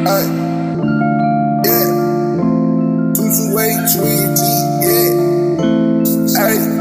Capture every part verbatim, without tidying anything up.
Ay, yeah. two two eight twenty, yeah. Ay.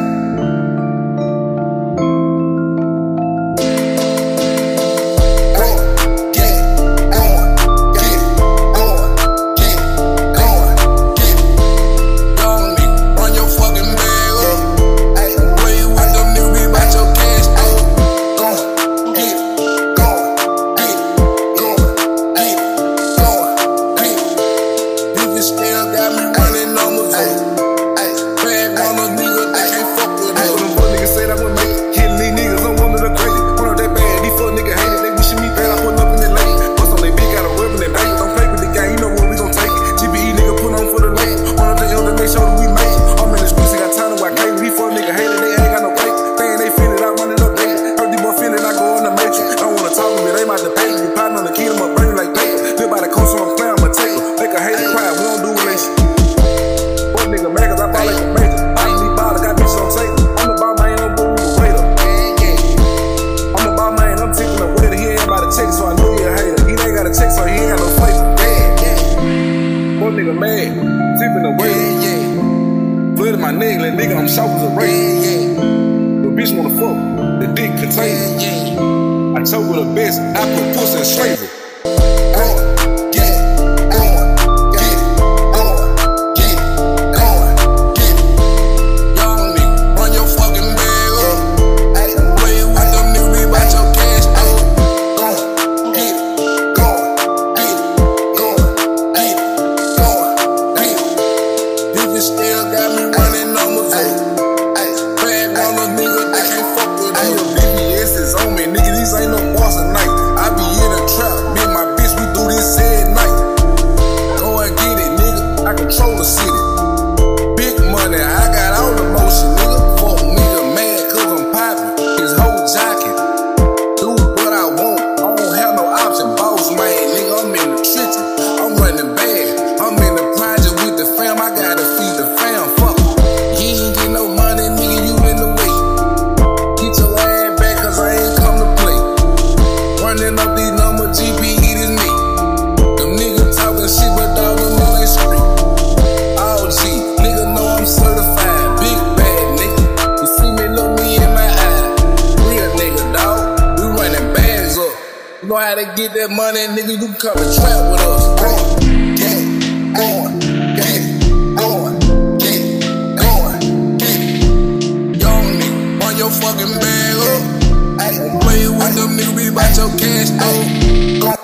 Mad, tipping away, yeah, yeah. Flooded my neck, like nigga, I'm soft as a razor. Yeah, yeah. The bitch wanna fuck, the dick container. Yeah, yeah. I told her the best, I put pussy in slavery. You know how they get that money, nigga, you come and trap with us. Go, get it, going, get it, going, get it, going, get it. Young nigga, run your fucking bag up. Ayy, play with them niggas, be about your cash, though.